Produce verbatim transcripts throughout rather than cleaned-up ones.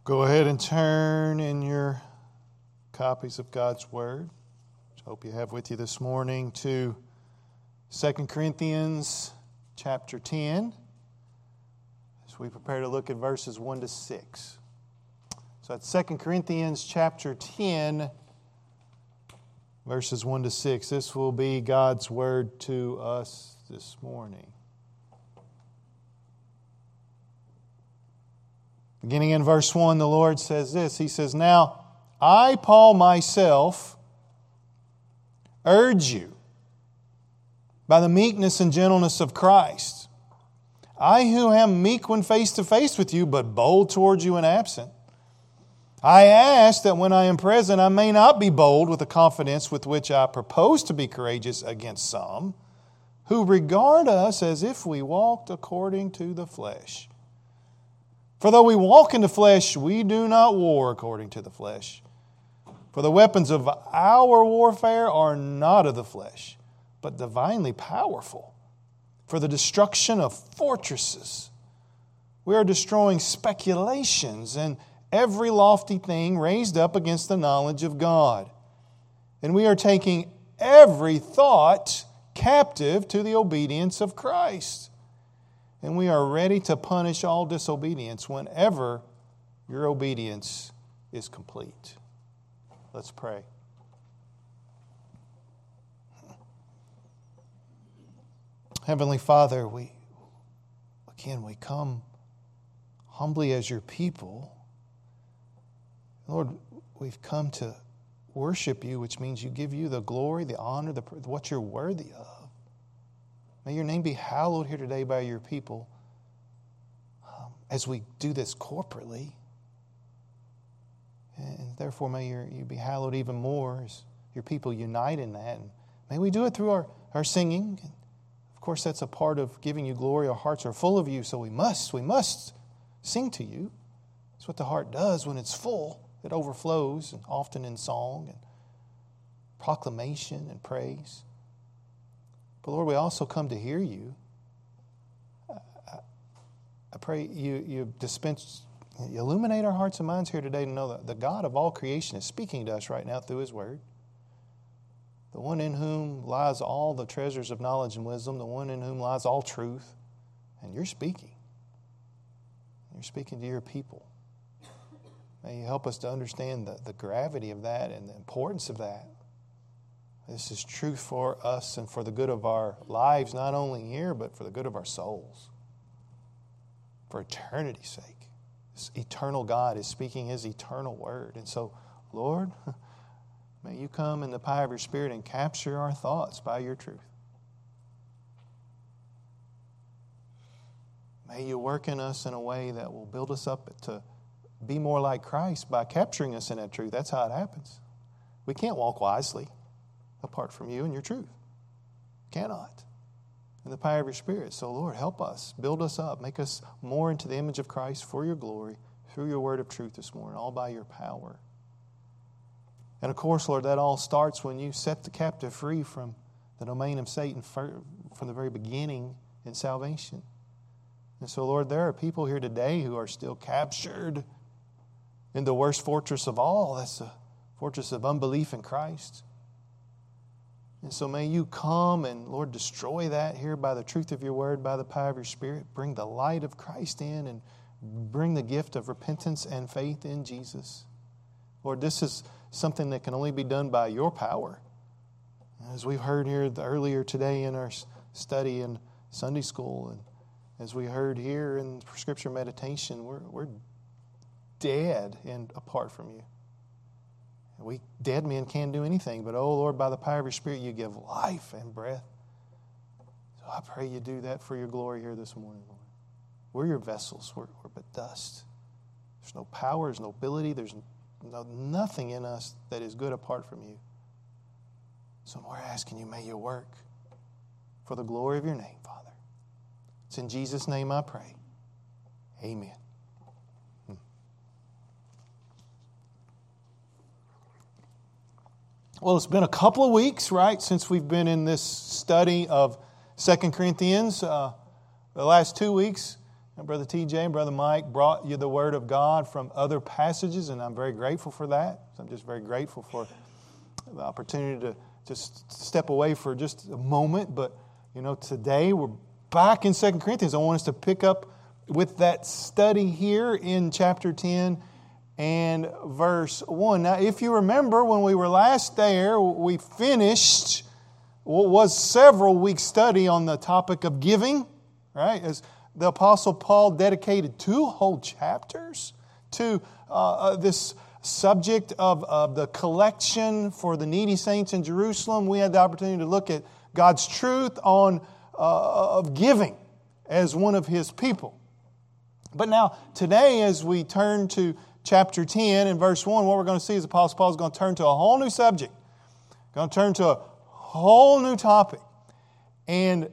Go ahead and turn in your copies of God's Word, which I hope you have with you this morning, to Second Corinthians chapter ten, as we prepare to look at verses one to six. So that's Second Corinthians chapter ten, verses one to six. This will be God's Word to us this morning. Beginning in verse one, the Lord says this. He says, "Now I, Paul, myself, urge you by the meekness and gentleness of Christ. I who am meek when face to face with you, but bold towards you when absent. I ask that when I am present, I may not be bold with the confidence with which I propose to be courageous against some, who regard us as if we walked according to the flesh. For though we walk in the flesh, we do not war according to the flesh. For the weapons of our warfare are not of the flesh, but divinely powerful, for the destruction of fortresses. We are destroying speculations and every lofty thing raised up against the knowledge of God. And we are taking every thought captive to the obedience of Christ. And we are ready to punish all disobedience whenever your obedience is complete." Let's pray. Heavenly Father, we again we come humbly as your people. Lord, we've come to worship you, which means you give you the glory, the honor, the what you're worthy of. May your name be hallowed here today by your people um, as we do this corporately. And therefore, may your, you be hallowed even more as your people unite in that. And may we do it through our, our singing. And of course, that's a part of giving you glory. Our hearts are full of you, so we must, we must sing to you. That's what the heart does when it's full. It overflows, and often in song and proclamation and praise. But Lord, we also come to hear you. I, I pray you, you dispense, you illuminate our hearts and minds here today to know that the God of all creation is speaking to us right now through His Word. The one in whom lies all the treasures of knowledge and wisdom, the one in whom lies all truth. And you're speaking. You're speaking to your people. May you help us to understand the, the gravity of that and the importance of that. This is truth for us and for the good of our lives, not only here, but for the good of our souls. For eternity's sake. This eternal God is speaking His eternal word. And so, Lord, may you come in the power of your Spirit and capture our thoughts by your truth. May you work in us in a way that will build us up to be more like Christ by capturing us in that truth. That's how it happens. We can't walk wisely apart from you and your truth. Cannot. In the power of your Spirit. So, Lord, help us. Build us up. Make us more into the image of Christ for your glory through your word of truth this morning, all by your power. And, of course, Lord, that all starts when you set the captive free from the domain of Satan from the very beginning in salvation. And so, Lord, there are people here today who are still captured in the worst fortress of all. That's the fortress of unbelief in Christ. And so may you come and, Lord, destroy that here by the truth of your word, by the power of your Spirit. Bring the light of Christ in and bring the gift of repentance and faith in Jesus. Lord, this is something that can only be done by your power. As we've heard here earlier today in our study in Sunday school, and as we heard here in Scripture meditation, we're, we're dead and apart from you. We dead men can't do anything, but oh Lord, by the power of your Spirit, you give life and breath. So I pray you do that for your glory here this morning, Lord. We're your vessels. We're, we're but dust. There's no power, there's no ability, there's no, nothing in us that is good apart from you. So we're asking you, may you work for the glory of your name, Father. It's in Jesus' name I pray. Amen. Well, it's been a couple of weeks, right, since we've been in this study of Second Corinthians. Uh, the last two weeks And Brother T J and Brother Mike brought you the Word of God from other passages, and I'm very grateful for that. I'm just very grateful for the opportunity to just step away for just a moment. But, you know, today we're back in Second Corinthians. I want us to pick up with that study here in chapter ten and verse one. Now, if you remember, when we were last there, we finished what was several weeks study on the topic of giving, right? As the Apostle Paul dedicated two whole chapters to uh, this subject of, of the collection for the needy saints in Jerusalem. We had the opportunity to look at God's truth on uh, of giving as one of His people. But now, today, as we turn to chapter ten and verse one, what we're going to see is the Apostle Paul is going to turn to a whole new subject. Going to turn to a whole new topic. And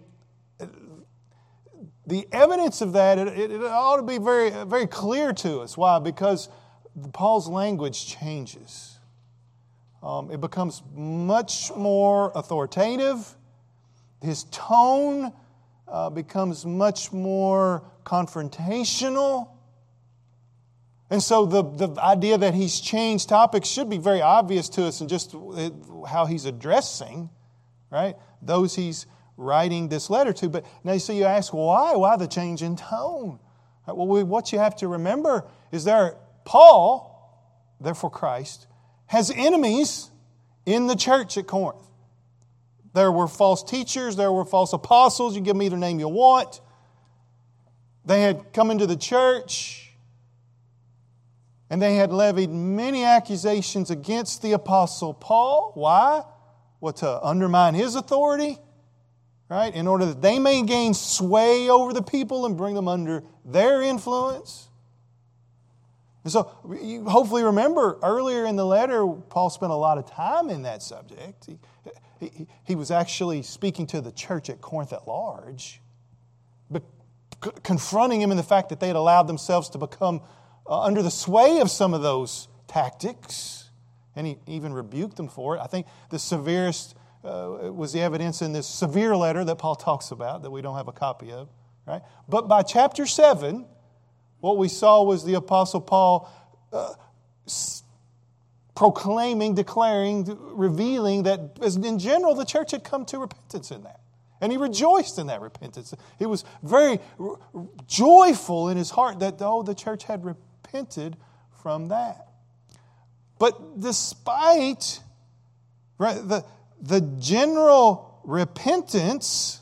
the evidence of that, it, it ought to be very, very clear to us. Why? Because Paul's language changes. Um, it becomes much more authoritative. His tone uh, becomes much more confrontational. And so the, the idea that he's changed topics should be very obvious to us in just how he's addressing, right, those he's writing this letter to. But now, so you ask, why? Why the change in tone? Right, well, we, what you have to remember is there, Paul, therefore Christ, has enemies in the church at Corinth. There were false teachers, there were false apostles, you give them either name you want. They had come into the church, and they had levied many accusations against the Apostle Paul. Why? Well, to undermine his authority, right? In order that they may gain sway over the people and bring them under their influence. And so, you hopefully remember earlier in the letter, Paul spent a lot of time in that subject. He, he, he was actually speaking to the church at Corinth at large, but confronting him in the fact that they had allowed themselves to become uh, under the sway of some of those tactics. And he even rebuked them for it. I think the severest uh, was the evidence in this severe letter that Paul talks about that we don't have a copy of. Right? But by chapter seven, what we saw was the Apostle Paul uh, proclaiming, declaring, revealing that in general the church had come to repentance in that. And he rejoiced in that repentance. He was very joyful in his heart that, oh, the church had repented from that. But despite right, the, the general repentance,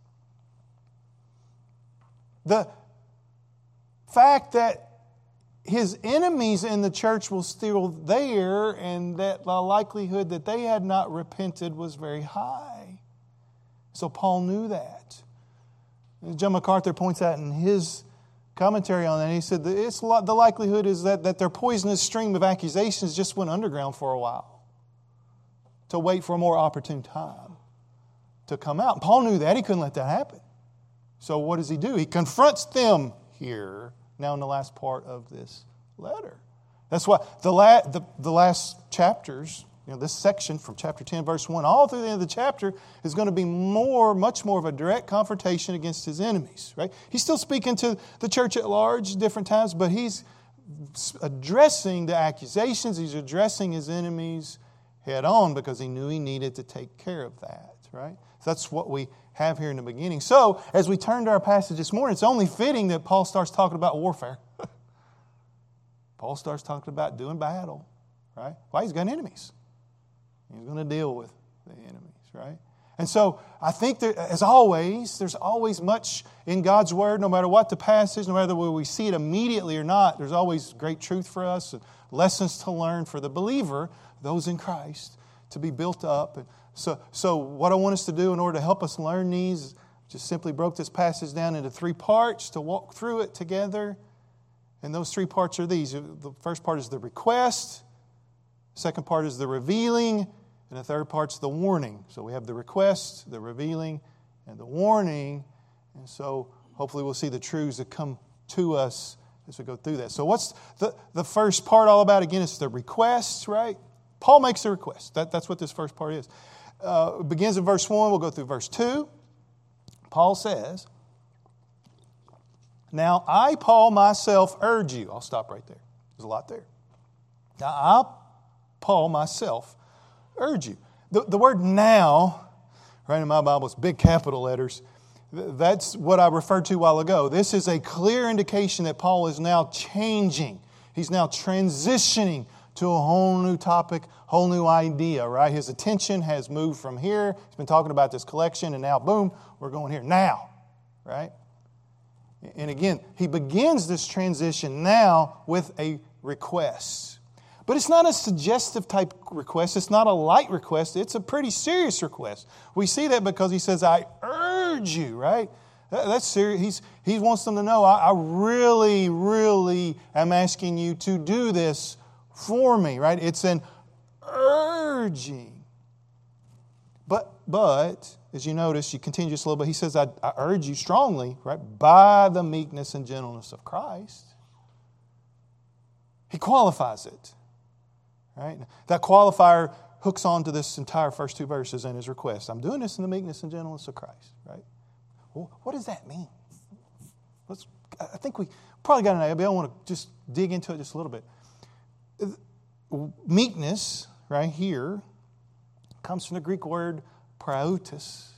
the fact that his enemies in the church were still there and that the likelihood that they had not repented was very high. So Paul knew that. John MacArthur points out in his commentary on that, he said that it's, the likelihood is that, that their poisonous stream of accusations just went underground for a while to wait for a more opportune time to come out. And Paul knew that. He couldn't let that happen. So what does he do? He confronts them here now in the last part of this letter. That's why the, la- the, the last chapters, you know, this section from chapter ten, verse one, all through the end of the chapter is going to be more, much more of a direct confrontation against his enemies, right? He's still speaking to the church at large different times, but he's addressing the accusations, he's addressing his enemies head on because he knew he needed to take care of that, right? So that's what we have here in the beginning. So, as we turn to our passage this morning, it's only fitting that Paul starts talking about warfare. Paul starts talking about doing battle, right? Why? He's got enemies. He's going to deal with the enemies, right? And so, I think that, as always, there's always much in God's Word, no matter what the passage, no matter whether we see it immediately or not, there's always great truth for us, and lessons to learn for the believer, those in Christ, to be built up. And so, so what I want us to do in order to help us learn these, just simply broke this passage down into three parts to walk through it together. And those three parts are these. The first part is the request. The second part is the revealing. And the third part's the warning. So we have the request, the revealing, and the warning. And so hopefully we'll see the truths that come to us as we go through that. So what's the, the first part all about? Again, it's the request, right? Paul makes a request. That, that's what this first part is. Uh, it begins in verse one. We'll go through verse two. Paul says, Now I, Paul, myself urge you. I'll stop right there. There's a lot there. Now I, Paul, myself urge you. The, the word now, right in my Bible, it's big capital letters. That's what I referred to a while ago. This is a clear indication that Paul is now changing. He's now transitioning to a whole new topic, whole new idea, right? His attention has moved from here. He's been talking about this collection, and now, boom, we're going here. Now, right? And again, he begins this transition now with a request. But it's not a suggestive type request. It's not a light request. It's a pretty serious request. We see that because he says, I urge you, right? That's serious. He's, he wants them to know, I, I really, really am asking you to do this for me, right? It's an urging. But, but, as you notice, you continue just a little bit. He says, I, I urge you strongly, right? By the meekness and gentleness of Christ. He qualifies it, right? That qualifier hooks on to this entire first two verses in his request. I'm doing this in the meekness and gentleness of Christ, right? Well, what does that mean? Let's, I think we probably got an idea. I want to just dig into it just a little bit. Meekness, right here, comes from the Greek word praotis.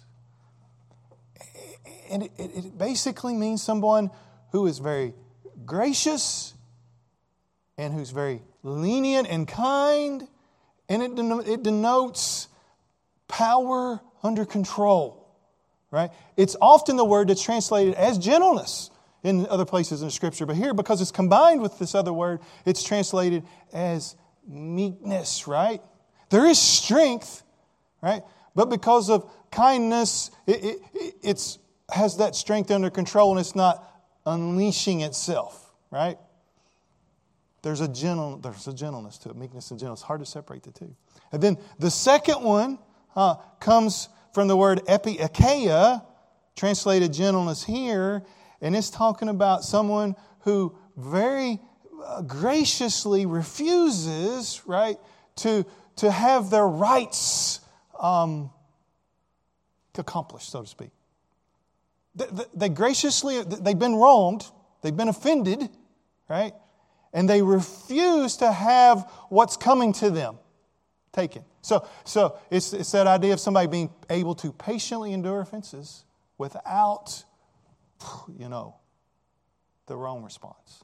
And it, it, it basically means someone who is very gracious and who's very lenient and kind. And it, it denotes power under control, right? It's often the word that's translated as gentleness in other places in the Scripture. But here, because it's combined with this other word, it's translated as meekness, right? There is strength, right? But because of kindness, it, it it's, has that strength under control and it's not unleashing itself, right? There's a gentle, there's a gentleness to it, meekness and gentleness. It's hard to separate the two. And then the second one uh, comes from the word epieikeia, translated gentleness here, and it's talking about someone who very uh, graciously refuses, right, to, to have their rights um, accomplished, so to speak. They, they, they graciously, they've been wronged, they've been offended, right? And they refuse to have what's coming to them taken. So, so it's, it's that idea of somebody being able to patiently endure offenses without, you know, the wrong response.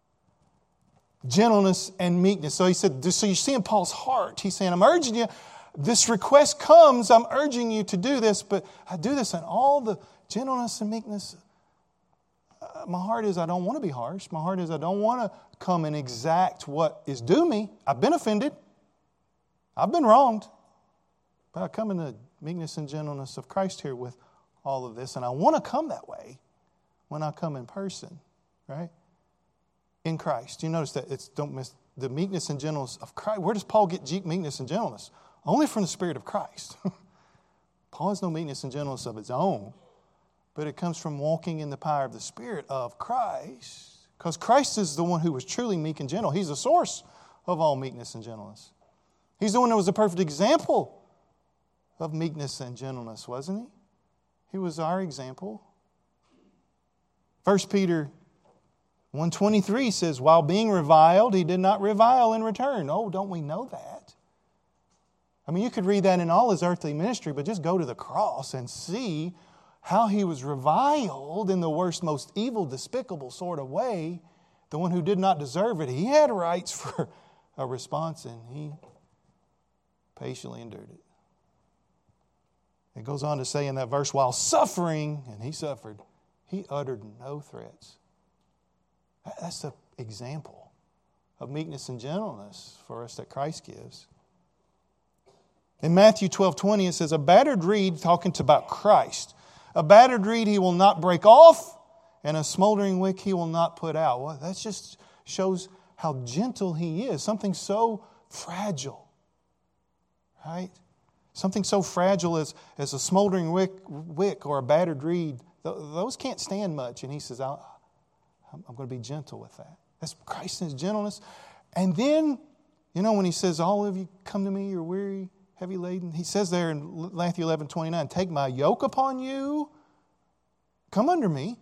Gentleness and meekness. So he said, so you're seeing Paul's heart. He's saying, I'm urging you. This request comes. I'm urging you to do this, but I do this in all the gentleness and meekness. Uh, my heart is I don't want to be harsh. My heart is I don't want to come and exact what is due me. I've been offended. I've been wronged. But I come in the meekness and gentleness of Christ here with all of this. And I want to come that way when I come in person, right? In Christ. You notice that it's, don't miss the meekness and gentleness of Christ. Where does Paul get meekness and gentleness? Only from the Spirit of Christ. Paul has no meekness and gentleness of his own, but it comes from walking in the power of the Spirit of Christ. Because Christ is the one who was truly meek and gentle. He's the source of all meekness and gentleness. He's the one that was the perfect example of meekness and gentleness, wasn't he? He was our example. First Peter one twenty-three says, while being reviled, he did not revile in return. Oh, don't we know that? I mean, you could read that in all his earthly ministry, but just go to the cross and see how he was reviled in the worst, most evil, despicable sort of way. The one who did not deserve it. He had rights for a response, and he patiently endured it. It goes on to say in that verse, while suffering, and he suffered, he uttered no threats. That's the example of meekness and gentleness for us that Christ gives. In Matthew twelve twenty, it says, a battered reed, talking about Christ, a battered reed he will not break off, and a smoldering wick he will not put out. Well, that just shows how gentle he is. Something so fragile, right? Something so fragile as, as a smoldering wick, wick or a battered reed, those can't stand much. And he says, I'm going to be gentle with that. That's Christ in his gentleness. And then, you know, when he says, all of you come to me, you're weary, heavy laden. He says there in Matthew eleven twenty-nine, take my yoke upon you, come under me,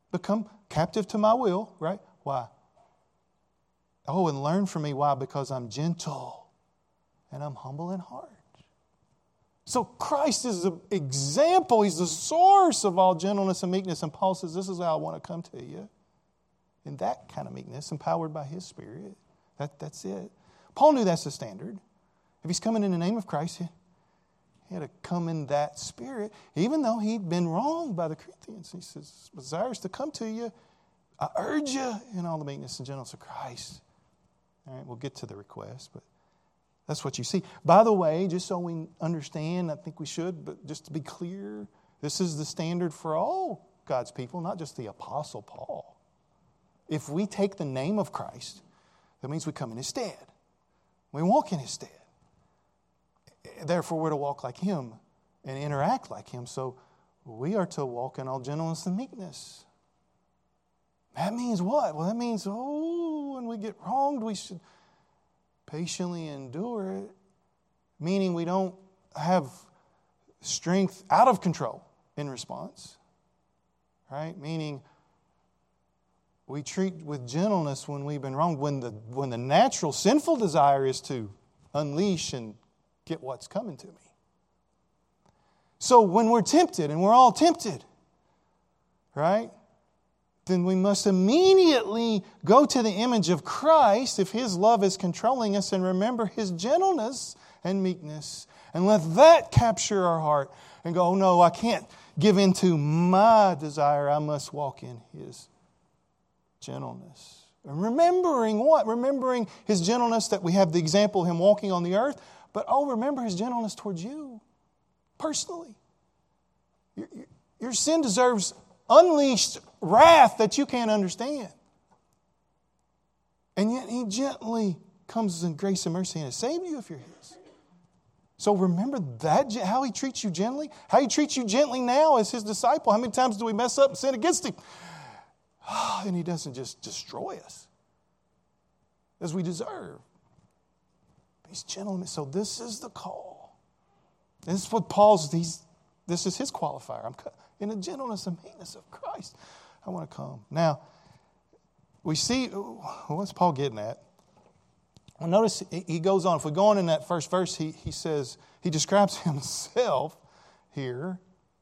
Become captive to my will, right? Why? Oh, and learn from me. Why? Because I'm gentle and I'm humble in heart. So Christ is the example. He's the source of all gentleness and meekness. And Paul says, this is how I want to come to you. In that kind of meekness, empowered by His Spirit. That, that's it. Paul knew that's the standard. If he's coming in the name of Christ, he, he had to come in that spirit, even though he'd been wronged by the Corinthians. He says, desires to come to you. I urge you in all the meekness and gentleness of Christ. All right, we'll get to the request, but that's what you see. By the way, just so we understand, I think we should, but just to be clear, this is the standard for all God's people, not just the Apostle Paul. If we take the name of Christ, that means we come in His stead. We walk in His stead. Therefore, we're to walk like Him and interact like Him. So we are to walk in all gentleness and meekness. That means what? Well, that means, oh, when we get wronged, we should patiently endure it. Meaning we don't have strength out of control in response. Right? Meaning we treat with gentleness when we've been wronged. When the, when the natural sinful desire is to unleash and get what's coming to me. So when we're tempted, and we're all tempted, right? Then we must immediately go to the image of Christ if His love is controlling us and remember His gentleness and meekness. And let that capture our heart and go, oh no, I can't give in to my desire. I must walk in His gentleness. And remembering what? Remembering His gentleness, that we have the example of Him walking on the earth. But oh, remember His gentleness towards you personally. Your, your, your sin deserves unleashed wrath that you can't understand. And yet He gently comes in grace and mercy and has saved you if you're His. So remember that, how He treats you gently. How He treats you gently now as His disciple. How many times do we mess up and sin against Him? And He doesn't just destroy us as we deserve. He's gentleman. So this is the call. This is what Paul's, he's, this is his qualifier. I'm in the gentleness and meekness of Christ. I want to come. Now, we see, what's Paul getting at? Well, notice he goes on. If we go on in that first verse, he, he says, he describes himself here.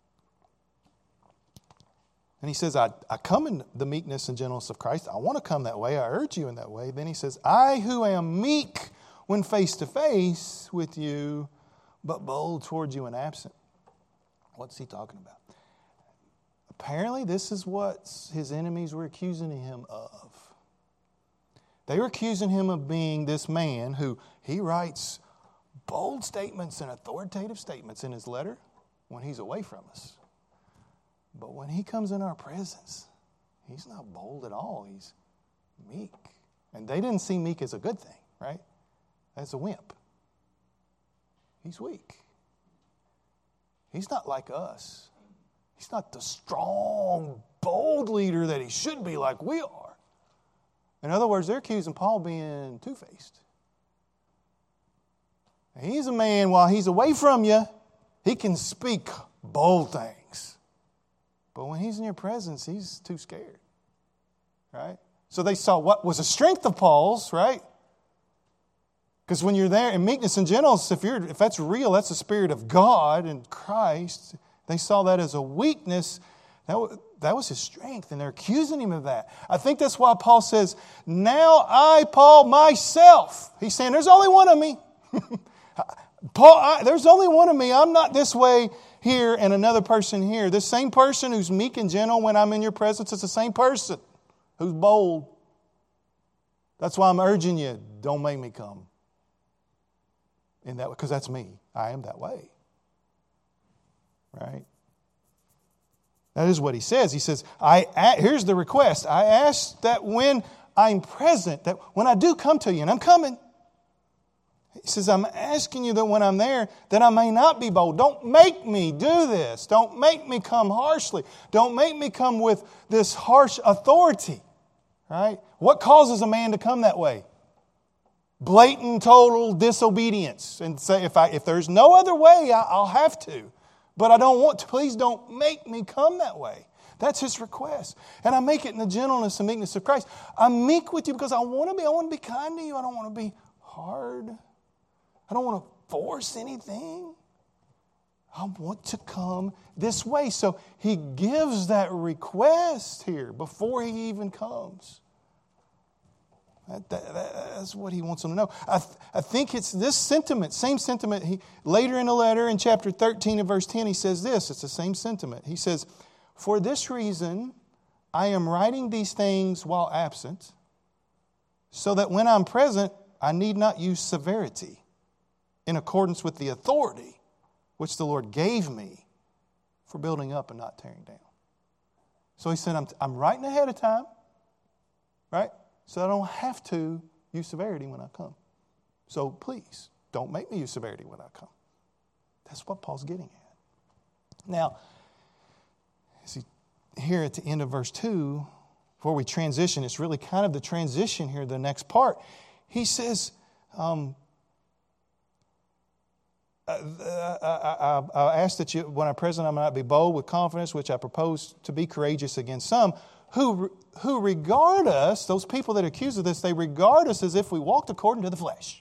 And he says, I, I come in the meekness and gentleness of Christ. I want to come that way. I urge you in that way. Then he says, I who am meek when face to face with you, but bold towards you and absent. What's he talking about? Apparently, this is what his enemies were accusing him of. They were accusing him of being this man who he writes bold statements and authoritative statements in his letter when he's away from us. But when he comes in our presence, he's not bold at all. He's meek. And they didn't see meek as a good thing, right? As a wimp. He's weak. He's not like us. He's not the strong, bold leader that he should be like we are. In other words, they're accusing Paul being two-faced. He's a man, while he's away from you, he can speak bold things. But when he's in your presence, he's too scared. Right? So they saw what was a strength of Paul's, right? Because when you're there in meekness and gentleness, if you're if that's real, that's the Spirit of God and Christ. They saw that as a weakness. That was, that was his strength, and they're accusing him of that. I think that's why Paul says, now I, Paul, myself. He's saying, there's only one of me. Paul, I, there's only one of me. I'm not this way here and another person here. This same person who's meek and gentle when I'm in your presence is the same person who's bold. That's why I'm urging you, don't make me come. In that, because that's me. I am that way. Right? That is what he says. He says, I here's the request. I ask that when I'm present, that when I do come to you, and I'm coming, he says, I'm asking you that when I'm there, that I may not be bold. Don't make me do this. Don't make me come harshly. Don't make me come with this harsh authority. Right? What causes a man to come that way? Blatant, total disobedience. And say, if I if there's no other way, I, I'll have to. But I don't want to. Please don't make me come that way. That's His request. And I make it in the gentleness and meekness of Christ. I'm meek with you because I want to be. I want to be kind to you. I don't want to be hard. I don't want to force anything. I want to come this way. So He gives that request here before He even comes. That, that, that's what He wants them to know. I, th- I think it's this sentiment, same sentiment. He, later in the letter, in chapter thirteen and verse ten, he says this. It's the same sentiment. He says, "For this reason, I am writing these things while absent, so that when I'm present, I need not use severity in accordance with the authority which the Lord gave me for building up and not tearing down." So he said, I'm, I'm writing ahead of time, right? So I don't have to use severity when I come. So please, don't make me use severity when I come. That's what Paul's getting at. Now, see, here at the end of verse two, before we transition, it's really kind of the transition here, the next part. He says, um, I, I, I, I ask that you, when I'm present, I might be bold with confidence, which I propose to be courageous against some, who who regard us, those people that accuse of this, they regard us as if we walked according to the flesh.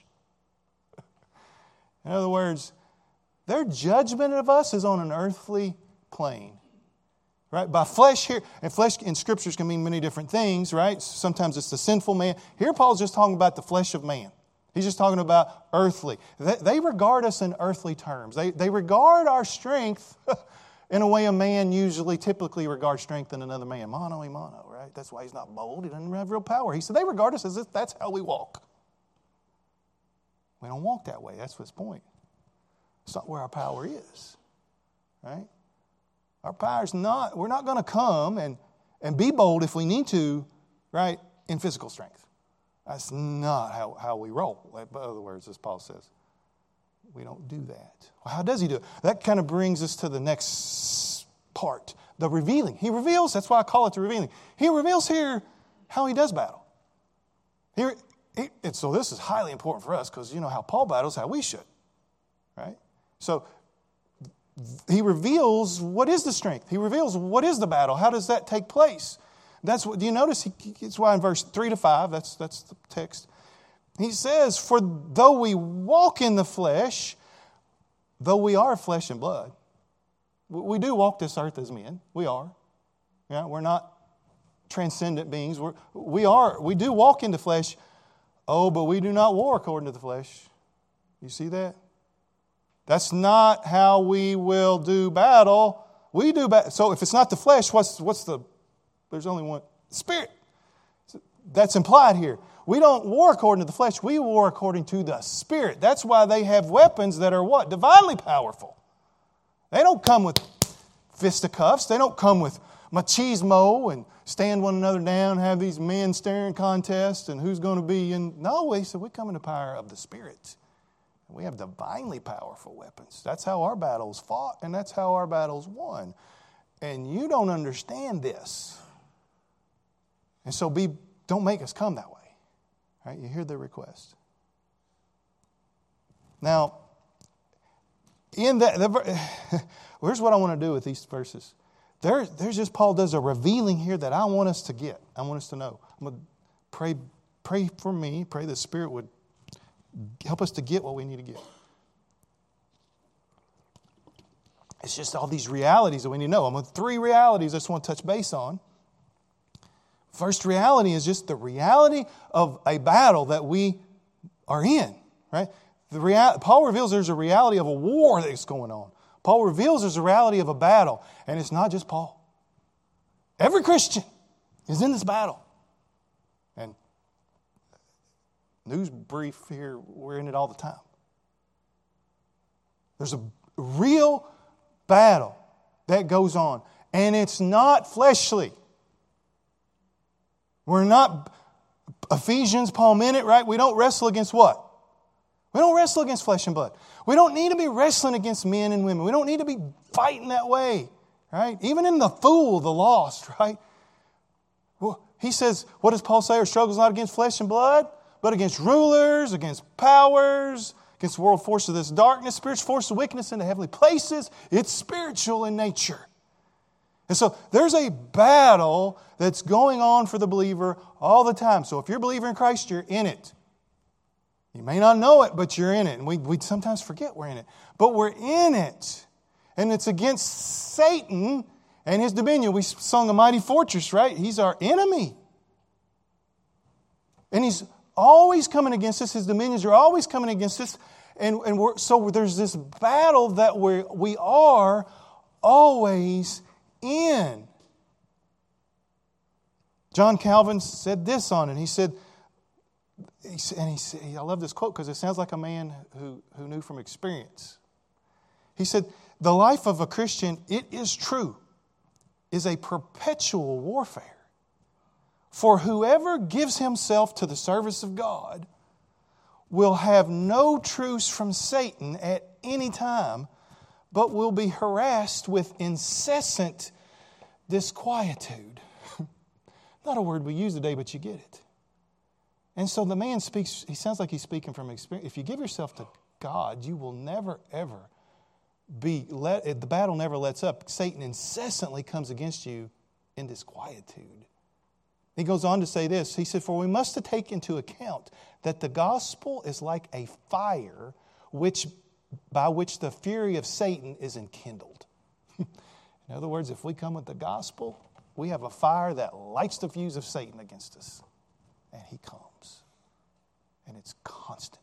In other words, their judgment of us is on an earthly plane. Right? By flesh here, and flesh in Scriptures can mean many different things, right? Sometimes it's the sinful man. Here Paul's just talking about the flesh of man. He's just talking about earthly. They, they regard us in earthly terms. They, they regard our strength in a way a man usually typically regards strength in another man. Mano y mano, right? That's why he's not bold. He doesn't have real power. He said they regard us as if that's how we walk. We don't walk that way. That's his point. It's not where our power is, right? Our power's not, we're not going to come and, and be bold if we need to, right, in physical strength. That's not how, how we roll. In other words, as Paul says, we don't do that. Well, how does he do it? That kind of brings us to the next part, the revealing. He reveals, that's why I call it the revealing. He reveals here how he does battle. Here, he, and so this is highly important for us because you know how Paul battles, how we should, right? So he reveals what is the strength. He reveals what is the battle. How does that take place? That's what, do you notice? He, it's why in verse three to five, that's, that's the text. He says, "For though we walk in the flesh, though we are flesh and blood," we do walk this earth as men. We are. Yeah, we're not transcendent beings. We're, we are. We do walk in the flesh. Oh, but we do not war according to the flesh. You see that? That's not how we will do battle. We do battle. So if it's not the flesh, what's what's the? There's only one spirit. That's implied here. We don't war according to the flesh. We war according to the Spirit. That's why they have weapons that are what? Divinely powerful. They don't come with fisticuffs. They don't come with machismo and stand one another down, have these men staring contests and who's going to be in. No, he said we come in the power of the Spirit. We have divinely powerful weapons. That's how our battles fought, and that's how our battles won. And you don't understand this. And so be don't make us come that way. Right, you hear the request. Now, in that, the, here's what I want to do with these verses. There, there's just Paul does a revealing here that I want us to get. I want us to know. I'm going to pray, pray for me. Pray the Spirit would help us to get what we need to get. It's just all these realities that we need to know. I'm with three realities I just want to touch base on. First reality is just the reality of a battle that we are in, right? The real, Paul reveals there's a reality of a war that's going on. Paul reveals there's a reality of a battle, and it's not just Paul. Every Christian is in this battle. And news brief here, we're in it all the time. There's a real battle that goes on, and it's not fleshly. We're not, Ephesians, Paul meant it, right? We don't wrestle against what? We don't wrestle against flesh and blood. We don't need to be wrestling against men and women. We don't need to be fighting that way, right? Even in the fool, the lost, right? Well, he says, what does Paul say? Our struggle is not against flesh and blood, but against rulers, against powers, against the world force of this darkness, spiritual force of wickedness in the heavenly places. It's spiritual in nature. And so there's a battle that's going on for the believer all the time. So if you're a believer in Christ, you're in it. You may not know it, but you're in it. And we, we sometimes forget we're in it. But we're in it. And it's against Satan and his dominion. We sung A Mighty Fortress, right? He's our enemy. And he's always coming against us. His dominions are always coming against us. And, and we're, so there's this battle that we're, we are always in. John Calvin said this on it. He said, he said and he said, I love this quote because it sounds like a man who, who knew from experience. He said, the life of a Christian, it is true, is a perpetual warfare. For whoever gives himself to the service of God will have no truce from Satan at any time, but will be harassed with incessant disquietude. Not a word we use today, but you get it. And so the man speaks, he sounds like he's speaking from experience. If you give yourself to God, you will never, ever be, let, the battle never lets up. Satan incessantly comes against you in disquietude. He goes on to say this. He said, for we must take into account that the gospel is like a fire which by which the fury of Satan is enkindled. In other words, if we come with the gospel, we have a fire that lights the fuse of Satan against us. And he comes. And it's constant.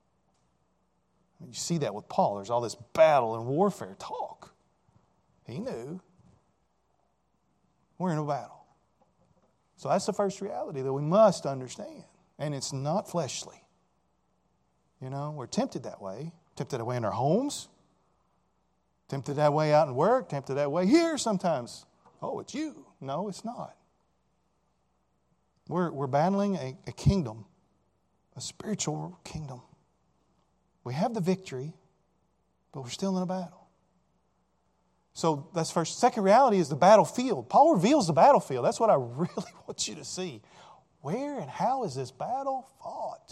I mean, you see that with Paul. There's all this battle and warfare talk. He knew. We're in a battle. So that's the first reality that we must understand. And it's not fleshly. You know, we're tempted that way. Tempted that way in our homes. Tempted that way out in work. Tempted that way here sometimes. Oh, it's you. No, it's not. We're, we're battling a, a kingdom. A spiritual kingdom. We have the victory, but we're still in a battle. So that's first. Second reality is the battlefield. Paul reveals the battlefield. That's what I really want you to see. Where and how is this battle fought?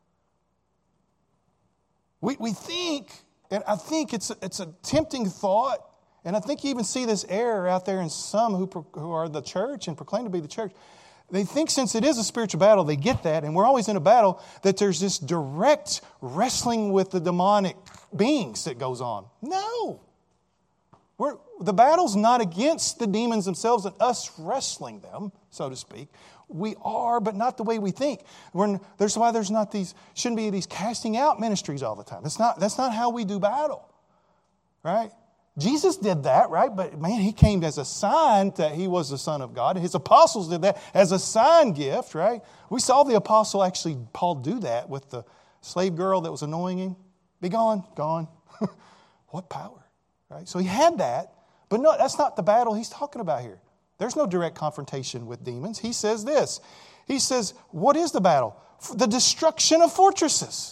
We we think, and I think it's a, it's a tempting thought, and I think you even see this error out there in some who who are the church and proclaim to be the church. They think since it is a spiritual battle, they get that, and we're always in a battle, that there's this direct wrestling with the demonic beings that goes on. No. We're, the battle's not against the demons themselves and us wrestling them, so to speak. We are, but not the way we think. We're, there's why there's not these, shouldn't be these casting out ministries all the time. That's not, that's not how we do battle, right? Jesus did that, right? But man, he came as a sign that he was the Son of God. His apostles did that as a sign gift, right? We saw the apostle actually, Paul, do that with the slave girl that was annoying him. Be gone, gone. What power, right? So he had that, but no, that's not the battle he's talking about here. There's no direct confrontation with demons. He says this. He says, what is the battle? The destruction of fortresses.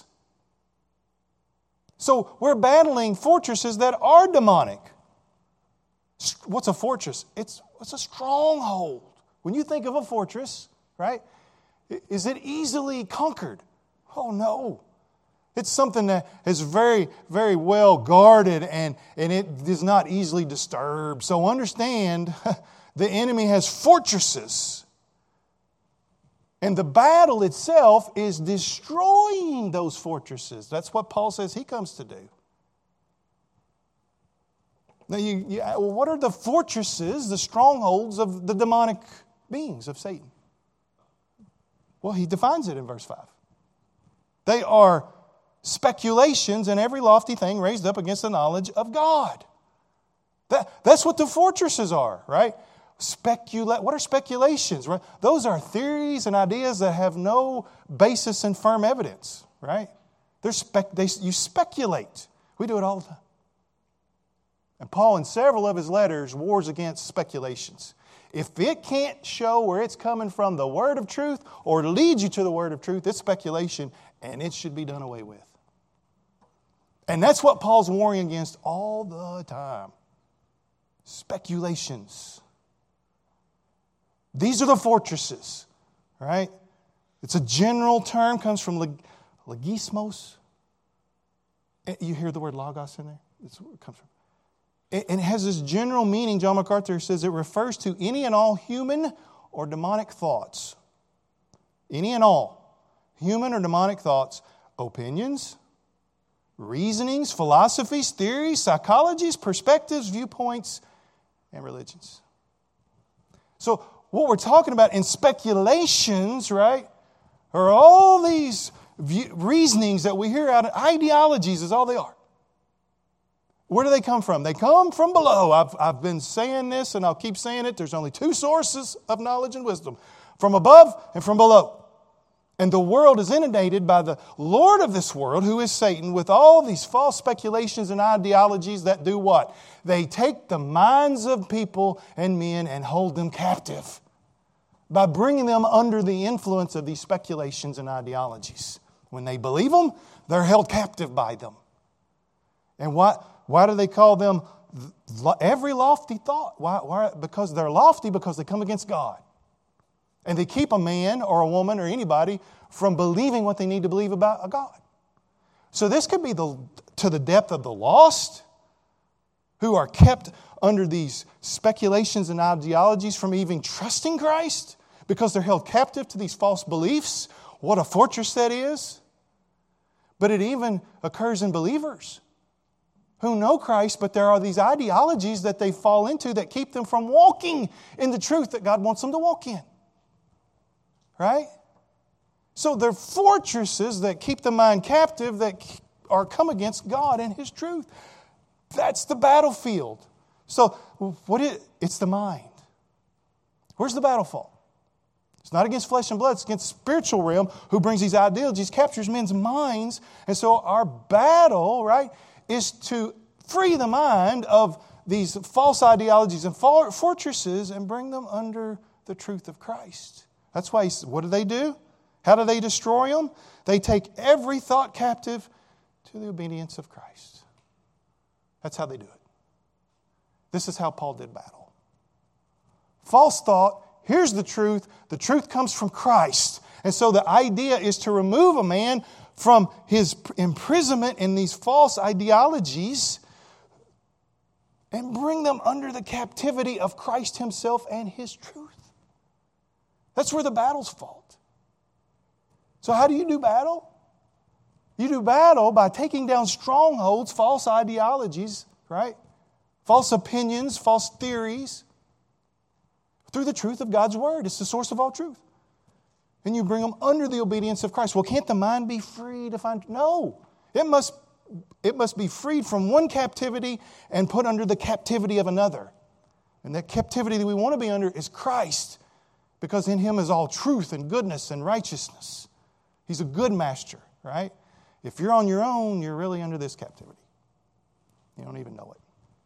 So we're battling fortresses that are demonic. What's a fortress? It's, it's a stronghold. When you think of a fortress, right, is it easily conquered? Oh, no. It's something that is very, very well guarded and, and it is not easily disturbed. So understand, the enemy has fortresses. And the battle itself is destroying those fortresses. That's what Paul says he comes to do. Now, you, you, well, what are the fortresses, the strongholds of the demonic beings of Satan? Well, he defines it in verse five. They are speculations and every lofty thing raised up against the knowledge of God. That, that's what the fortresses are, right? Specula- what are speculations? Right? Those are theories and ideas that have no basis in firm evidence, right? They're spec- they, you speculate. We do it all the time. And Paul, in several of his letters, wars against speculations. If it can't show where it's coming from, the word of truth, or lead you to the word of truth, it's speculation, and it should be done away with. And that's what Paul's warring against all the time. Speculations. These are the fortresses, right? It's a general term, comes from leg- logismos. You hear the word logos in there? That's where it comes from. And it has this general meaning. John MacArthur says it refers to any and all human or demonic thoughts. Any and all human or demonic thoughts, opinions, reasonings, philosophies, theories, psychologies, perspectives, viewpoints, and religions. So what we're talking about in speculations, right, are all these view, reasonings that we hear out of ideologies is all they are. Where do they come from? They come from below. I've, I've been saying this and I'll keep saying it. There's only two sources of knowledge and wisdom, from above and from below. And the world is inundated by the Lord of this world, who is Satan, with all these false speculations and ideologies that do what? They take the minds of people and men and hold them captive by bringing them under the influence of these speculations and ideologies. When they believe them, they're held captive by them. And why, why do they call them every lofty thought? Why, why? Because they're lofty because they come against God. And they keep a man or a woman or anybody from believing what they need to believe about a God. So this could be the, to the depth of the lost, who are kept under these speculations and ideologies from even trusting Christ because they're held captive to these false beliefs. What a fortress that is. But it even occurs in believers who know Christ, but there are these ideologies that they fall into that keep them from walking in the truth that God wants them to walk in. Right? So they're fortresses that keep the mind captive, that are come against God and His truth. That's the battlefield. So what is, it's the mind. Where's the battle fall? It's not against flesh and blood. It's against the spiritual realm who brings these ideologies, captures men's minds. And so our battle, right, is to free the mind of these false ideologies and fortresses and bring them under the truth of Christ. That's why, he, what do they do? How do they destroy them? They take every thought captive to the obedience of Christ. That's how they do it. This is how Paul did battle. False thought, here's the truth. The truth comes from Christ. And so the idea is to remove a man from his imprisonment in these false ideologies and bring them under the captivity of Christ Himself and His truth. That's where the battle's fought. So how do you do battle? You do battle by taking down strongholds, false ideologies, right? False opinions, false theories, through the truth of God's Word. It's the source of all truth. And you bring them under the obedience of Christ. Well, can't the mind be free to find? No. It must, it must be freed from one captivity and put under the captivity of another. And that captivity that we want to be under is Christ. Because in Him is all truth and goodness and righteousness. He's a good master, right? If you're on your own, you're really under this captivity. You don't even know it.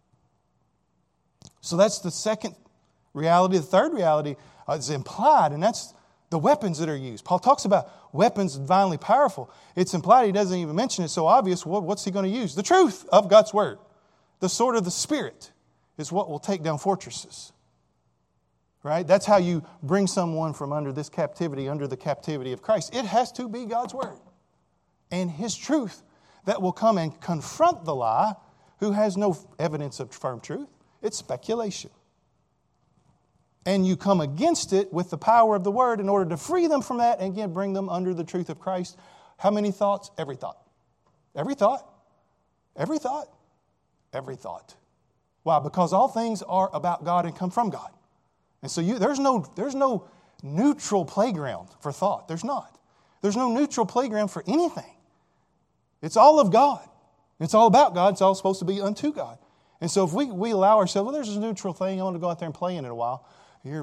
So that's the second reality. The third reality is implied, and that's the weapons that are used. Paul talks about weapons divinely powerful. It's implied. He doesn't even mention it. So obvious. What's he going to use? The truth of God's Word. The sword of the Spirit is what will take down fortresses. Right? That's how you bring someone from under this captivity, under the captivity of Christ. It has to be God's Word and His truth that will come and confront the lie who has no evidence of firm truth. It's speculation. And you come against it with the power of the Word in order to free them from that and again bring them under the truth of Christ. How many thoughts? Every thought. Every thought. Every thought. Every thought. Why? Because all things are about God and come from God. And so you, there's no, there's no neutral playground for thought. There's not. There's no neutral playground for anything. It's all of God. It's all about God. It's all supposed to be unto God. And so if we, we allow ourselves, well, there's a neutral thing. I want to go out there and play in it a while. You're,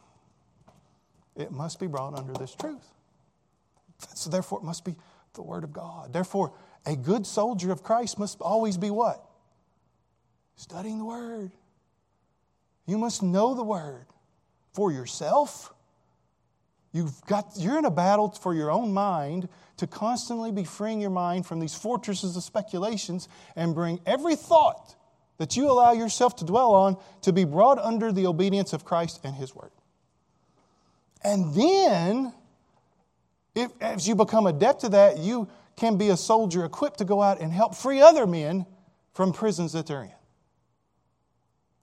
it must be brought under this truth. So therefore, it must be the Word of God. Therefore, a good soldier of Christ must always be what? Studying the Word. You must know the Word for yourself. You've got, you're in a battle for your own mind to constantly be freeing your mind from these fortresses of speculations and bring every thought that you allow yourself to dwell on to be brought under the obedience of Christ and His Word. And then, if, as you become adept to that, you can be a soldier equipped to go out and help free other men from prisons that they're in.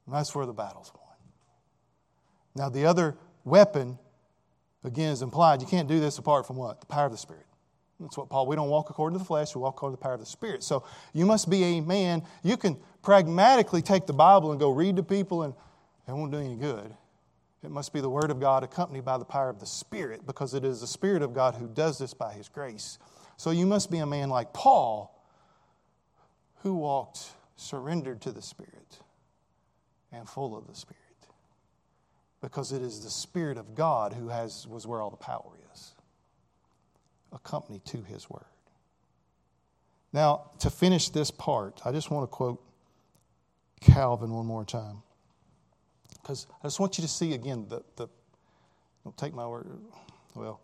And that's where the battle's won. Now, the other weapon, again, is implied. You can't do this apart from what? The power of the Spirit. That's what Paul, we don't walk according to the flesh, we walk according to the power of the Spirit. So you must be a man. You can pragmatically take the Bible and go read to people, and it won't do any good. It must be the Word of God accompanied by the power of the Spirit, because it is the Spirit of God who does this by His grace. So you must be a man like Paul, who walked surrendered to the Spirit and full of the Spirit. Because it is the Spirit of God who has was where all the power is. Accompanied to His Word. Now, to finish this part, I just want to quote Calvin one more time. Because I just want you to see again the, the don't take my word, well,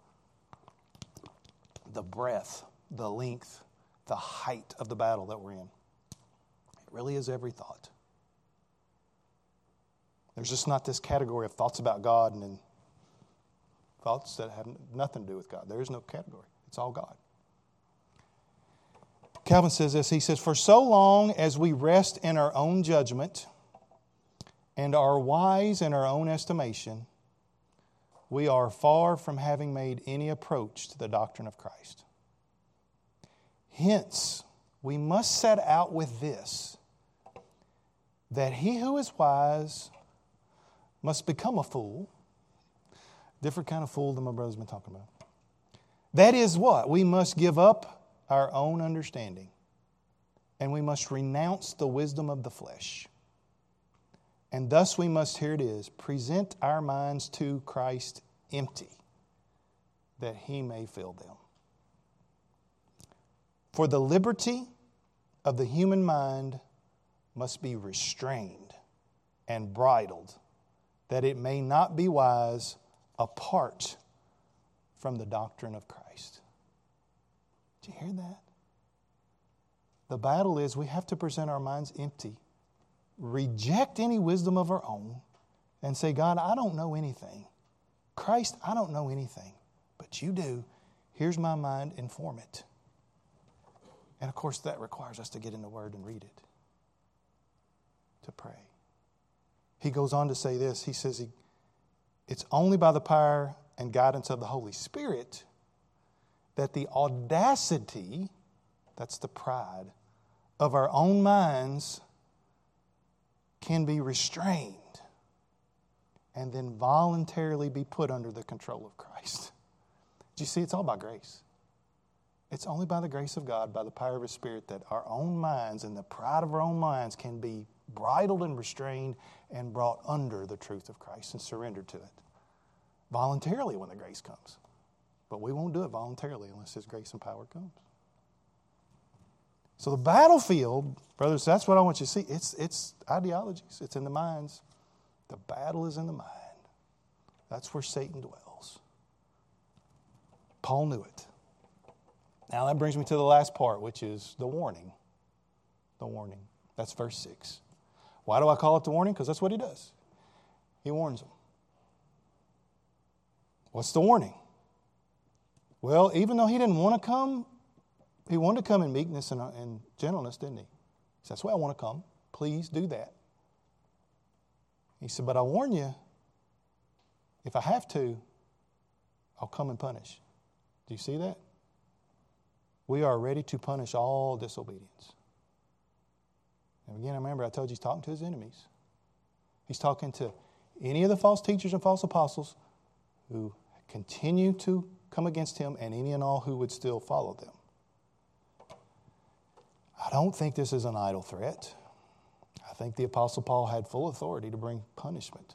the breadth, the length, the height of the battle that we're in. It really is every thought. There's just not this category of thoughts about God and then thoughts that have nothing to do with God. There is no category. It's all God. Calvin says this. He says, "For so long as we rest in our own judgment and are wise in our own estimation, we are far from having made any approach to the doctrine of Christ. Hence, we must set out with this, that he who is wise must become a fool." Different kind of fool than my brother's been talking about. That is what? We must give up our own understanding. And we must renounce the wisdom of the flesh. And thus we must, here it is, present our minds to Christ empty, that He may fill them. For the liberty of the human mind must be restrained and bridled, that it may not be wise apart from the doctrine of Christ. Did you hear that? The battle is we have to present our minds empty, reject any wisdom of our own, and say, God, I don't know anything. Christ, I don't know anything, but you do. Here's my mind, inform it. And of course, that requires us to get in the Word and read it, to pray. He goes on to say this. He says, he, it's only by the power and guidance of the Holy Spirit that the audacity, that's the pride, of our own minds can be restrained and then voluntarily be put under the control of Christ. Do you see? It's all by grace. It's only by the grace of God, by the power of His Spirit, that our own minds and the pride of our own minds can be bridled and restrained and brought under the truth of Christ and surrendered to it. Voluntarily when the grace comes. But we won't do it voluntarily unless His grace and power comes. So the battlefield, brothers, that's what I want you to see. It's, it's ideologies. It's in the minds. The battle is in the mind. That's where Satan dwells. Paul knew it. Now that brings me to the last part, which is the warning. The warning. That's verse six. Why do I call it the warning? Because that's what he does. He warns them. What's the warning? Well, even though he didn't want to come, he wanted to come in meekness and, and gentleness, didn't he? He said, that's why I want to come. Please do that. He said, but I warn you, if I have to, I'll come and punish. Do you see that? We are ready to punish all disobedience. And again, I remember I told you he's talking to his enemies. He's talking to any of the false teachers and false apostles who continue to come against him, and any and all who would still follow them. I don't think this is an idle threat. I think the Apostle Paul had full authority to bring punishment.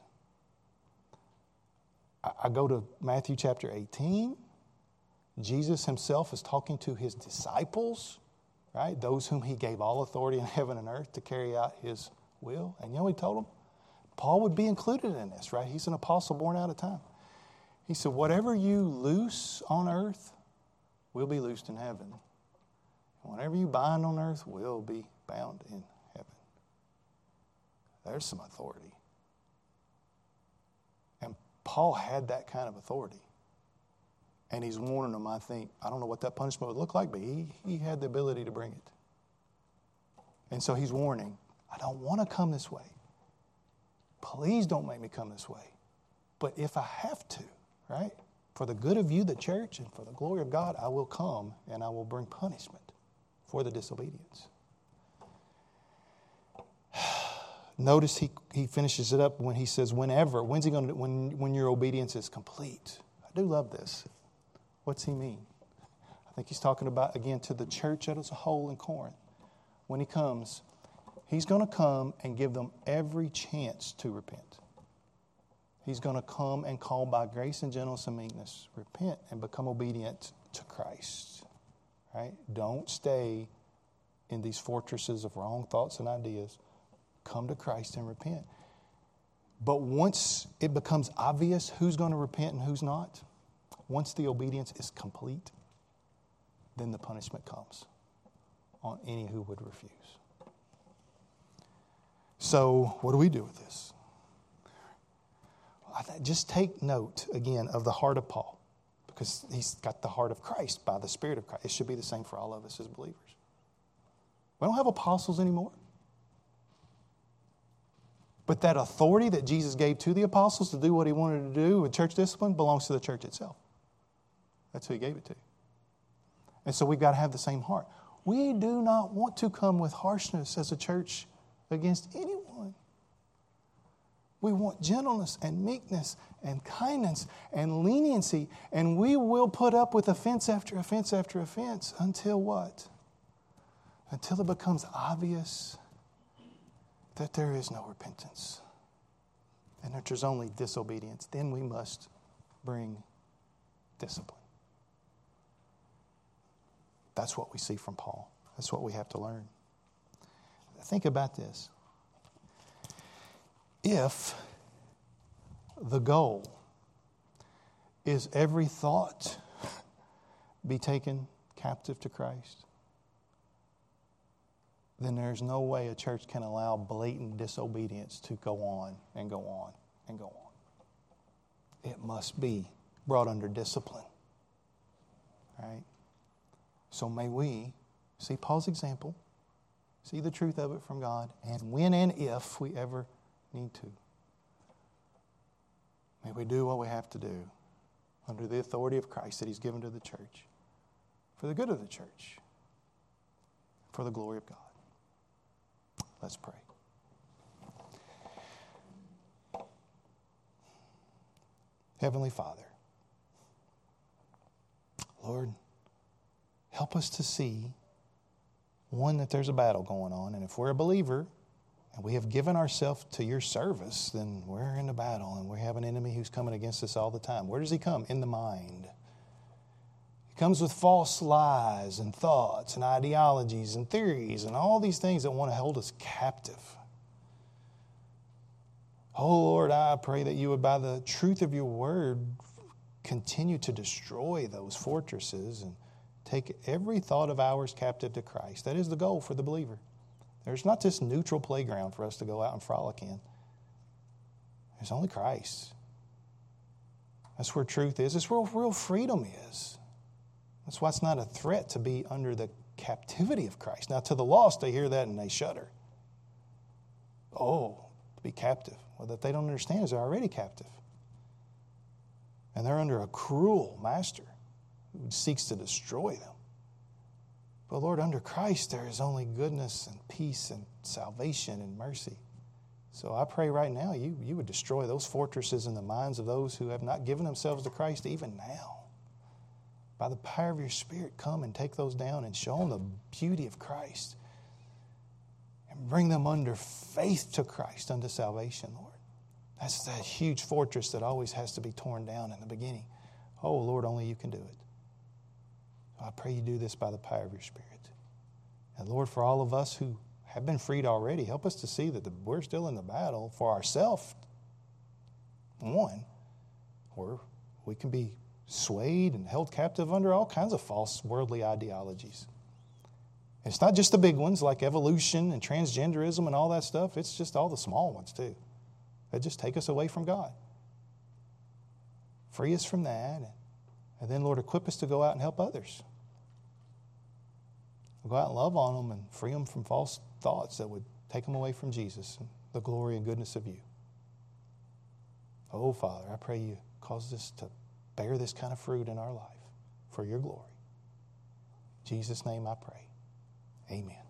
I, I go to Matthew chapter eighteen. Jesus himself is talking to his disciples, right? Those whom he gave all authority in heaven and earth to carry out his will. And you know what he told them? Paul would be included in this, right? He's an apostle born out of time. He said, whatever you loose on earth will be loosed in heaven. And whatever you bind on earth will be bound in heaven. There's some authority. And Paul had that kind of authority. And he's warning them, I think, I don't know what that punishment would look like, but he, he had the ability to bring it. And so he's warning, I don't want to come this way. Please don't make me come this way. But if I have to, right, for the good of you, the church, and for the glory of God, I will come and I will bring punishment for the disobedience. Notice he, he finishes it up when he says, whenever. When's he going to, when, when your obedience is complete? I do love this. What's he mean? I think he's talking about, again, to the church as a whole in Corinth. When he comes, he's going to come and give them every chance to repent. He's going to come and call by grace and gentleness and meekness, repent and become obedient to Christ. Right? Don't stay in these fortresses of wrong thoughts and ideas. Come to Christ and repent. But once it becomes obvious who's going to repent and who's not, once the obedience is complete, then the punishment comes on any who would refuse. So, what do we do with this? Just take note, again, of the heart of Paul, because he's got the heart of Christ by the Spirit of Christ. It should be the same for all of us as believers. We don't have apostles anymore. But that authority that Jesus gave to the apostles to do what he wanted to do with church discipline belongs to the church itself. That's who he gave it to. And so we've got to have the same heart. We do not want to come with harshness as a church against anyone. We want gentleness and meekness and kindness and leniency. And we will put up with offense after offense after offense until what? Until it becomes obvious that there is no repentance and that there's only disobedience. Then we must bring discipline. That's what we see from Paul. That's what we have to learn. Think about this. If the goal is every thought be taken captive to Christ, then there's no way a church can allow blatant disobedience to go on and go on and go on. It must be brought under discipline. Right? So may we see Paul's example, see the truth of it from God, and when and if we ever need to, may we do what we have to do under the authority of Christ that he's given to the church, for the good of the church, for the glory of God. Let's pray. Heavenly Father, Lord, help us to see, one, that there's a battle going on, and if we're a believer and we have given ourselves to your service, then we're in a battle and we have an enemy who's coming against us all the time. Where does he come? In the mind. Comes with false lies and thoughts and ideologies and theories and all these things that want to hold us captive. Oh Lord, I pray that you would, by the truth of your word, continue to destroy those fortresses and take every thought of ours captive to Christ. That is the goal for the believer. There's not this neutral playground for us to go out and frolic in. There's only Christ. That's where truth is. It's where real freedom is. That's why it's not a threat to be under the captivity of Christ. Now, to the lost, they hear that and they shudder. Oh, to be captive. Well, that they don't understand is they're already captive. And they're under a cruel master who seeks to destroy them. But Lord, under Christ, there is only goodness and peace and salvation and mercy. So I pray right now you, you would destroy those fortresses in the minds of those who have not given themselves to Christ even now. By the power of your Spirit, come and take those down and show them the beauty of Christ. And bring them under faith to Christ, unto salvation, Lord. That's that huge fortress that always has to be torn down in the beginning. Oh, Lord, only you can do it. So I pray you do this by the power of your Spirit. And Lord, for all of us who have been freed already, help us to see that the, we're still in the battle for ourselves. One, or we can be swayed and held captive under all kinds of false worldly ideologies. It's not just the big ones like evolution and transgenderism and all that stuff. It's just all the small ones too. That just take us away from God. Free us from that. And then, Lord, equip us to go out and help others. We'll go out and love on them and free them from false thoughts that would take them away from Jesus and the glory and goodness of you. Oh, Father, I pray you cause us to bear this kind of fruit in our life for your glory. In Jesus' name I pray. Amen.